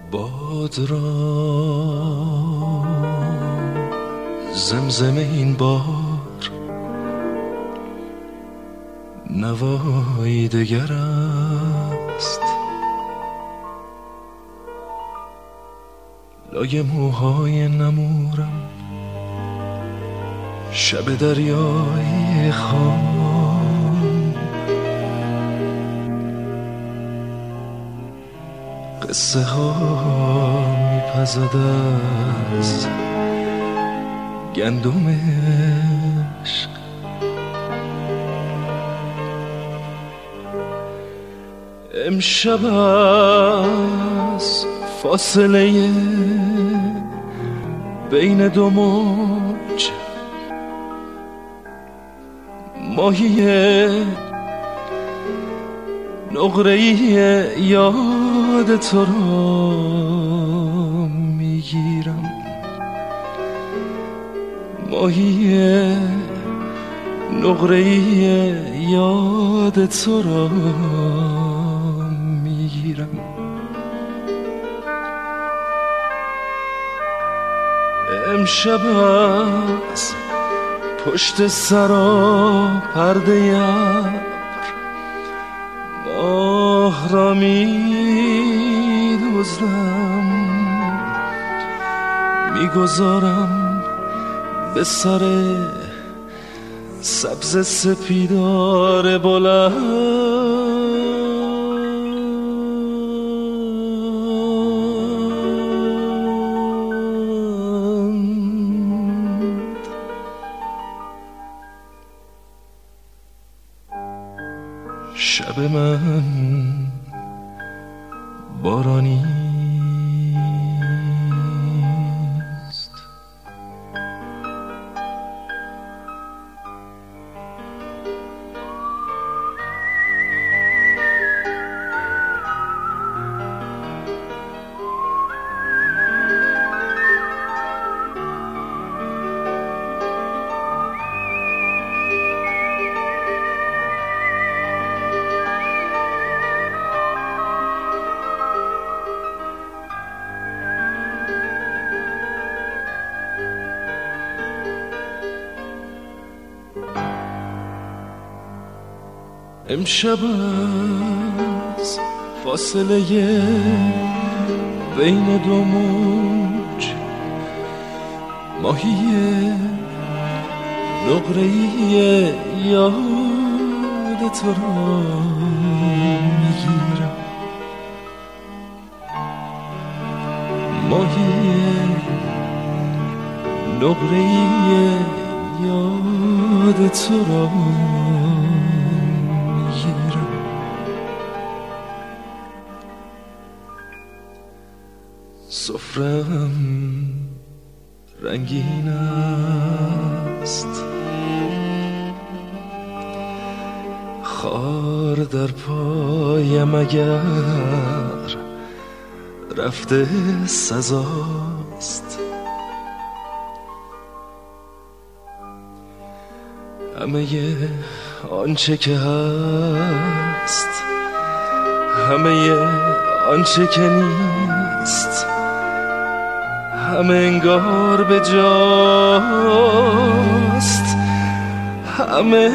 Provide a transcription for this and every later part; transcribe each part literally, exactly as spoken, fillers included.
باد را زمزمه این بار نوایی دگر است، لای موهای نمورم شب دریای خام، قصه ها میپزد از گندم عشق. امشب از فاصله بین دو موج ماهی نقره‌ای یاد تو را میگیرم، ماهی نقره‌ای یاد تو را میگیرم. امشب از پشت سرا پرده ابر ماه را می‌دزدم، میگذارم به سر سبز سپیدار بلند. شب من بارانی است، امشب از فاصله بین دو موج ماهی نقره‌ای یاد تو را میگیرم، ماهی نقره‌ای یاد تو را سفرم رنگین است، خار در پایم اگر رفته سزاست، همه آنچه که هست همه آنچه که نیست همه انگار به جاست، همه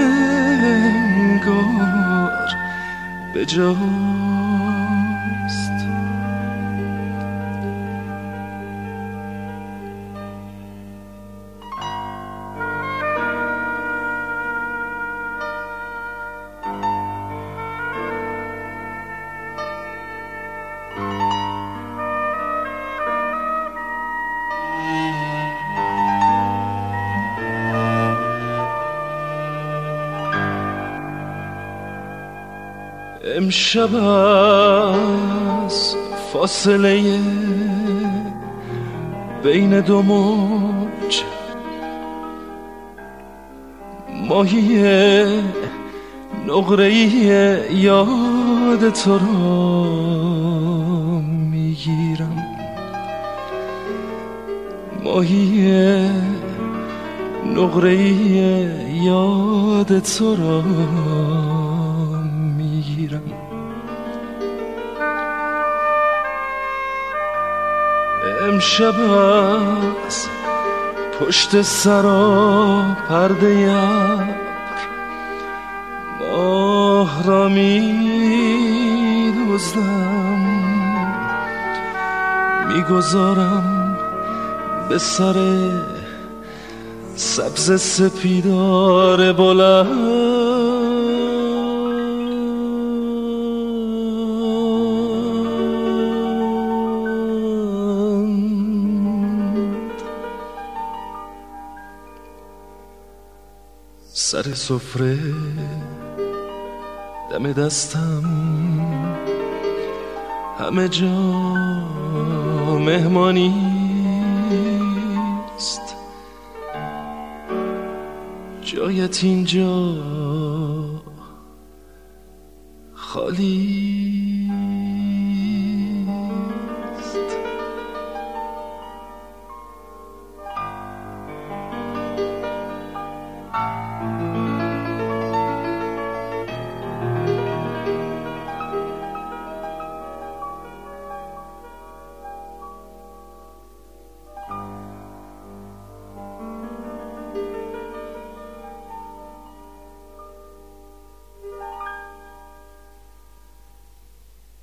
انگار به جاست. امشب از فاصله بین دو موج ماهی نقره‌ای یاد تو را میگیرم، ماهی نقره‌ای یاد تو را میگیرم. امشب از پشت سرا پرده ابر ماه را می دزدم، میگذارم به سر سبز سپیدار بلند. سر سفره دم دستم، همه جا مهمانیست، جایت اینجا خالی